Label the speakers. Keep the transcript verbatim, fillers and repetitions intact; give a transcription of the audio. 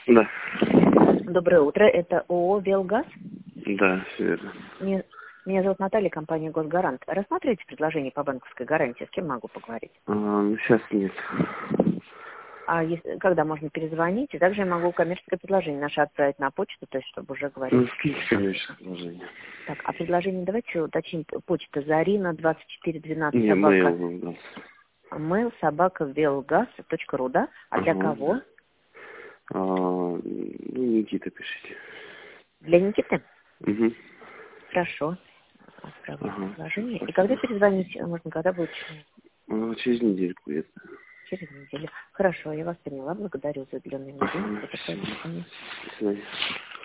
Speaker 1: Да.
Speaker 2: Доброе утро. Это ООО «Велгаз»?
Speaker 1: Да, все верно.
Speaker 2: Меня, меня зовут Наталья, компания «Госгарант». Рассматриваете предложение по банковской гарантии? С кем могу поговорить?
Speaker 1: А, ну, сейчас нет.
Speaker 2: А если, когда можно перезвонить? И также я могу коммерческое предложение наше отправить на почту, то есть чтобы уже говорить.
Speaker 1: Ну, скиньте коммерческое предложение.
Speaker 2: Так, а предложение давайте уточним. Почта Зарина двадцать четыре двенадцать
Speaker 1: Не,
Speaker 2: собака.
Speaker 1: mail был, да.
Speaker 2: Mail собака велгаз точка ру, да? А для
Speaker 1: Ага.
Speaker 2: кого?
Speaker 1: А, ну, Никита пишите.
Speaker 2: Для Никиты?
Speaker 1: Угу.
Speaker 2: Хорошо. Отправлю
Speaker 1: Ага.
Speaker 2: предложение. И
Speaker 1: Спасибо
Speaker 2: когда
Speaker 1: большое.
Speaker 2: перезвонить можно, когда будет?
Speaker 1: Ну, через недельку где-то.
Speaker 2: Через неделю. Хорошо, я вас поняла. Благодарю за уделенное мне время.
Speaker 1: Ага,
Speaker 2: Все такое.
Speaker 1: спасибо.
Speaker 2: До свидания.
Speaker 1: До свидания.